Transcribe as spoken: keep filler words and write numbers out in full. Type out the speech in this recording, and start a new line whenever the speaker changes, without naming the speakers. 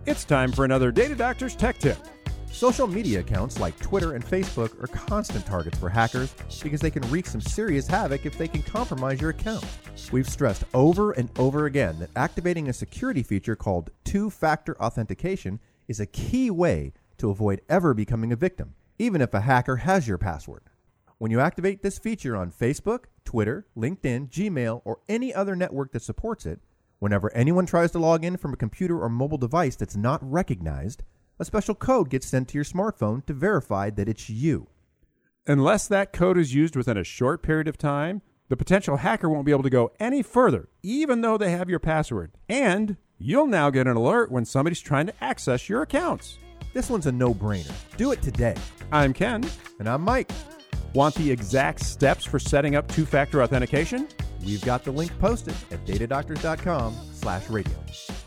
It's time for another Data Doctors Tech Tip.
Social media accounts like Twitter and Facebook are constant targets for hackers because they can wreak some serious havoc if they can compromise your account. We've stressed over and over again that activating a security feature called two-factor authentication is a key way to avoid ever becoming a victim, even if a hacker has your password. When you activate this feature on Facebook, Twitter, LinkedIn, Gmail, or any other network that supports it, whenever anyone tries to log in from a computer or mobile device that's not recognized, a special code gets sent to your smartphone to verify that it's you.
Unless that code is used within a short period of time, the potential hacker won't be able to go any further, even though they have your password. And you'll now get an alert when somebody's trying to access your accounts.
This one's a no-brainer. Do it today.
I'm Ken.
And I'm Mike.
Want the exact steps for setting up two-factor authentication?
We've got the link posted at datadoctors.com slash radio.